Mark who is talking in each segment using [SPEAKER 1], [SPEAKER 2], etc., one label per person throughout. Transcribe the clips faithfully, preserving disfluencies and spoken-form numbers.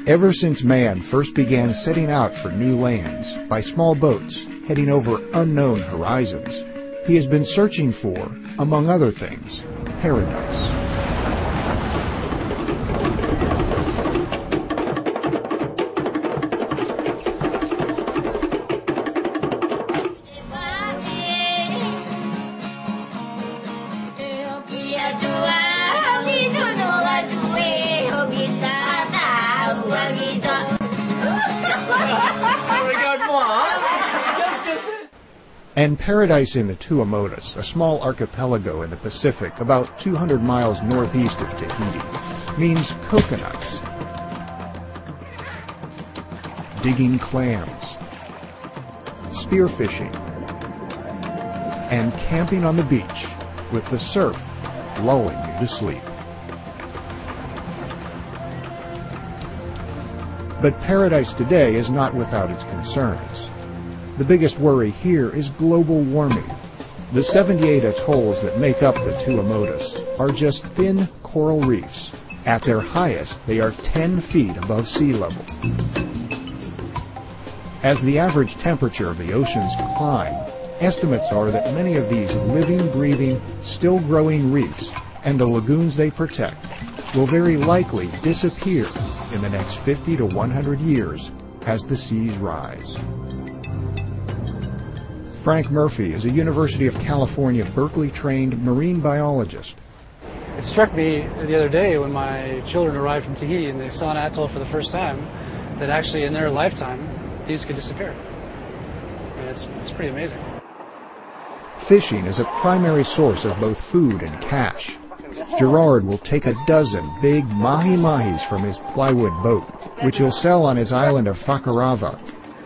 [SPEAKER 1] Ever since man first began setting out for new lands by small boats heading over unknown horizons, he has been searching for, among other things, paradise. And paradise in the Tuamotus, a small archipelago in the Pacific about two hundred miles northeast of Tahiti, means coconuts, digging clams, spearfishing, and camping on the beach with the surf lulling you to sleep. But paradise today is not without its concerns. The biggest worry here is global warming. The seventy-eight atolls that make up the Tuamotus are just thin coral reefs. At their highest, they are ten feet above sea level. As the average temperature of the oceans climb, estimates are that many of these living, breathing, still growing reefs and the lagoons they protect will very likely disappear in the next fifty to one hundred years as the seas rise. Frank Murphy is a University of California, Berkeley-trained marine biologist.
[SPEAKER 2] It struck me the other day when my children arrived from Tahiti and they saw an atoll for the first time that actually in their lifetime these could disappear. And it's, it's pretty amazing.
[SPEAKER 1] Fishing is a primary source of both food and cash. Gerard will take a dozen big mahi-mahis from his plywood boat, which he'll sell on his island of Fakarava.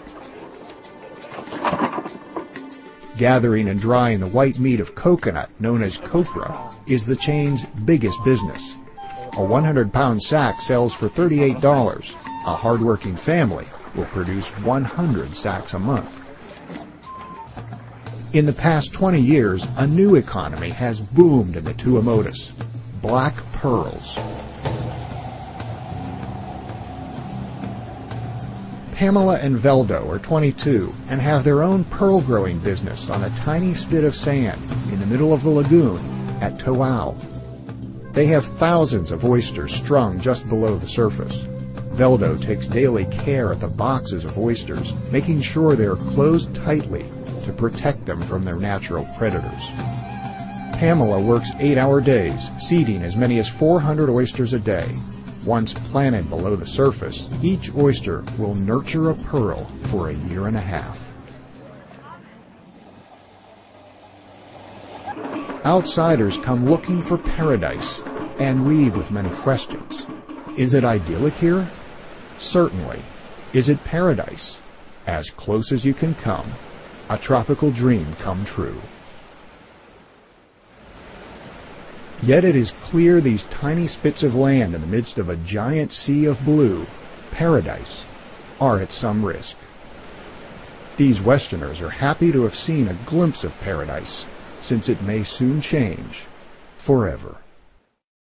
[SPEAKER 1] Gathering and drying the white meat of coconut, known as copra, is the chain's biggest business. A one hundred pound sack sells for thirty-eight dollars. A hard-working family will produce one hundred sacks a month. In the past twenty years, a new economy has boomed in the Tuamotus: black pearls. Pamela and Veldo are twenty-two and have their own pearl growing business on a tiny spit of sand in the middle of the lagoon at Toau. They have thousands of oysters strung just below the surface. Veldo takes daily care at the boxes of oysters, making sure they are closed tightly to protect them from their natural predators. Pamela works eight-hour days, seeding as many as four hundred oysters a day. Once planted below the surface, each oyster will nurture a pearl for a year and a half. Outsiders come looking for paradise and leave with many questions. Is it idyllic here? Certainly. Is it paradise? As close as you can come. A tropical dream come true. Yet it is clear these tiny spits of land in the midst of a giant sea of blue, paradise, are at some risk. These Westerners are happy to have seen a glimpse of paradise, since it may soon change forever.